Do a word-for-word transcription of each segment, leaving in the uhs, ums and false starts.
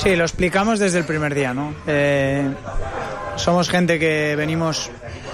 Sí, lo explicamos desde el primer día, ¿no? Eh, somos gente que venimos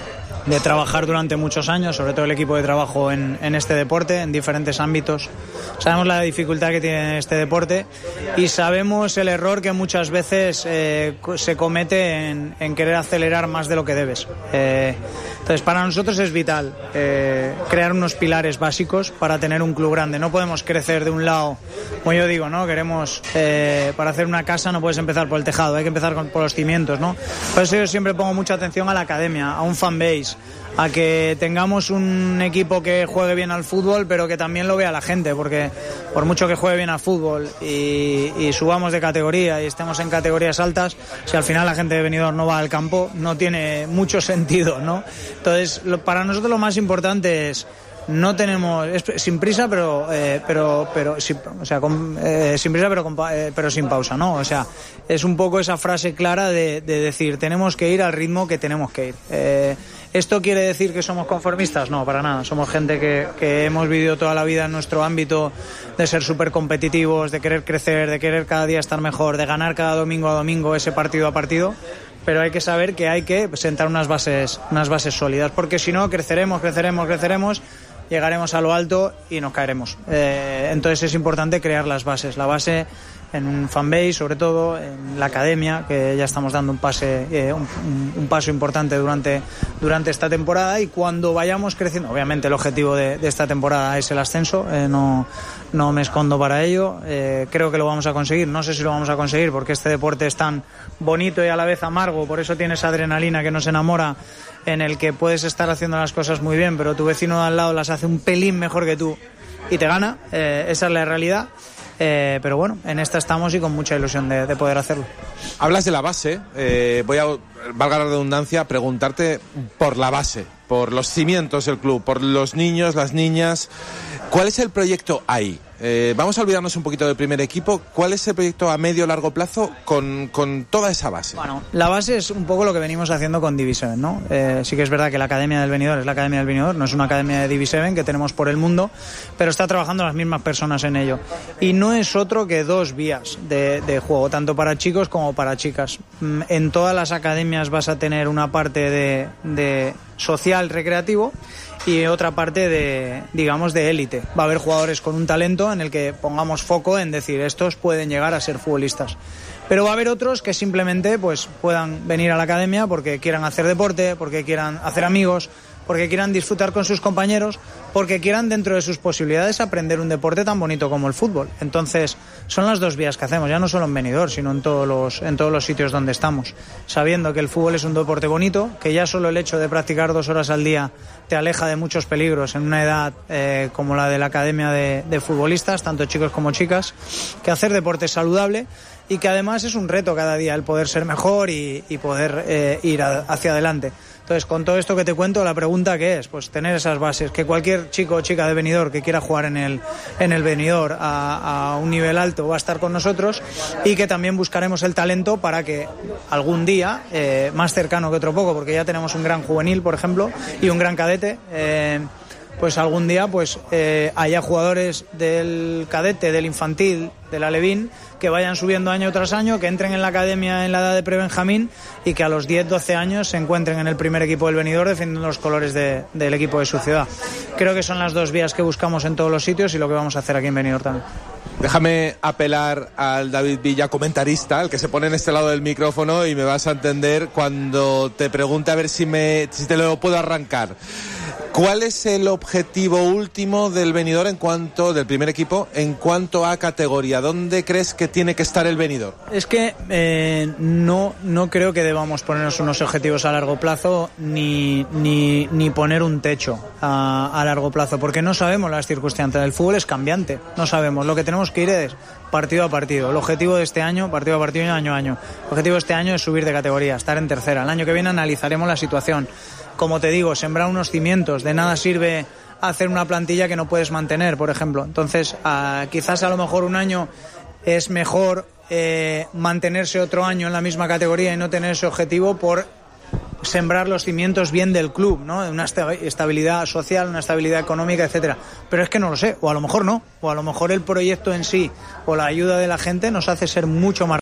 de trabajar durante muchos años, sobre todo el equipo de trabajo en, en este deporte, en diferentes ámbitos. Sabemos la dificultad que tiene este deporte y sabemos el error que muchas veces eh, se comete en, en querer acelerar más de lo que debes. Eh, entonces, para nosotros es vital eh, crear unos pilares básicos para tener un club grande. No podemos crecer de un lado, como yo digo, ¿no? Queremos, eh, para hacer una casa no puedes empezar por el tejado, hay que empezar con, por los cimientos, ¿no? Por eso yo siempre pongo mucha atención a la academia, a un fanbase, a que tengamos un equipo que juegue bien al fútbol, pero que también lo vea la gente, porque por mucho que juegue bien al fútbol y, y subamos de categoría y estemos en categorías altas, si al final la gente de Benidorm no va al campo, no tiene mucho sentido, ¿no? Entonces, lo, para nosotros lo más importante es no tenemos, es, sin prisa pero eh, pero pero sin, o sea con, eh, sin prisa pero con, eh, pero sin pausa, ¿no? O sea, es un poco esa frase clara de, de decir tenemos que ir al ritmo que tenemos que ir. Eh, ¿Esto quiere decir que somos conformistas? No, para nada. Somos gente que, que hemos vivido toda la vida en nuestro ámbito de ser súper competitivos, de querer crecer, de querer cada día estar mejor, de ganar cada domingo a domingo ese partido a partido. Pero hay que saber que hay que sentar unas bases, unas bases sólidas, porque si no creceremos, creceremos, creceremos, llegaremos a lo alto y nos caeremos. Eh, entonces es importante crear las bases. La base en un fanbase, sobre todo en la academia, que ya estamos dando un pase eh, un, un paso importante durante, durante esta temporada, y cuando vayamos creciendo, obviamente el objetivo de, de esta temporada es el ascenso, eh, no, no me escondo para ello, eh, creo que lo vamos a conseguir, no sé si lo vamos a conseguir porque este deporte es tan bonito y a la vez amargo, por eso tiene esa adrenalina que nos enamora, en el que puedes estar haciendo las cosas muy bien, pero tu vecino de al lado las hace un pelín mejor que tú y te gana, eh, esa es la realidad. Eh, pero bueno, en esta estamos y con mucha ilusión de, de poder hacerlo. Hablas de la base, eh, voy a, valga la redundancia, preguntarte por la base, por los cimientos del club, por los niños, las niñas. ¿Cuál es el proyecto ahí? Eh, vamos a olvidarnos un poquito del primer equipo. ¿Cuál es el proyecto a medio o largo plazo con, con toda esa base? Bueno, la base es un poco lo que venimos haciendo con Diviseven, ¿no? Eh, sí que es verdad que la Academia del Benidorm es la Academia del Benidorm, no es una academia de Diviseven que tenemos por el mundo, pero está trabajando las mismas personas en ello. Y no es otro que dos vías de, de juego, tanto para chicos como para chicas. En todas las academias vas a tener una parte de, de social recreativo y otra parte de, digamos, de élite. Va a haber jugadores con un talento en el que pongamos foco en decir estos pueden llegar a ser futbolistas. Pero va a haber otros que simplemente pues puedan venir a la academia porque quieran hacer deporte, porque quieran hacer amigos, porque quieran disfrutar con sus compañeros, porque quieran dentro de sus posibilidades aprender un deporte tan bonito como el fútbol. Entonces, son las dos vías que hacemos, ya no solo en Benidorm, sino en todos los, en todos los sitios donde estamos. Sabiendo que el fútbol es un deporte bonito, que ya solo el hecho de practicar dos horas al día te aleja de muchos peligros en una edad eh, como la de la academia de, de futbolistas, tanto chicos como chicas, que hacer deporte es saludable y que además es un reto cada día el poder ser mejor y, y poder eh, ir a, hacia adelante. Entonces, con todo esto que te cuento, la pregunta que es, pues tener esas bases, que cualquier chico o chica de Benidorm que quiera jugar en el, en el Benidorm a, a un nivel alto va a estar con nosotros, y que también buscaremos el talento para que algún día, eh, más cercano que otro poco, porque ya tenemos un gran juvenil, por ejemplo, y un gran cadete, eh, pues algún día pues eh, haya jugadores del cadete, del infantil, del alevín, que vayan subiendo año tras año, que entren en la academia en la edad de prebenjamín y que a los diez doce años se encuentren en el primer equipo del Benidorm defendiendo los colores de, del equipo de su ciudad. Creo que son las dos vías que buscamos en todos los sitios y lo que vamos a hacer aquí en Benidorm también. Déjame apelar al David Villa, comentarista, el que se pone en este lado del micrófono, y me vas a entender cuando te pregunte, a ver si, me, si te lo puedo arrancar. ¿Cuál es el objetivo último del Benidorm en cuanto, del primer equipo, en cuanto a categoría? ¿Dónde crees que tiene que estar el Benidorm? Es que eh, no, no creo que debamos ponernos unos objetivos a largo plazo ni, ni, ni poner un techo a, a largo plazo, porque no sabemos las circunstancias. El fútbol es cambiante, no sabemos. Lo que tenemos que ir es partido a partido. El objetivo de este año, partido a partido, año a año. El objetivo de este año es subir de categoría, estar en tercera. El año que viene analizaremos la situación. Como te digo, sembrar unos cimientos. De nada sirve hacer una plantilla que no puedes mantener, por ejemplo. Entonces, uh, quizás a lo mejor un año es mejor eh, mantenerse otro año en la misma categoría y no tener ese objetivo por sembrar los cimientos bien del club, ¿no? Una estabilidad social, una estabilidad económica, etcétera. Pero es que no lo sé, o a lo mejor no, o a lo mejor el proyecto en sí o la ayuda de la gente nos hace ser mucho más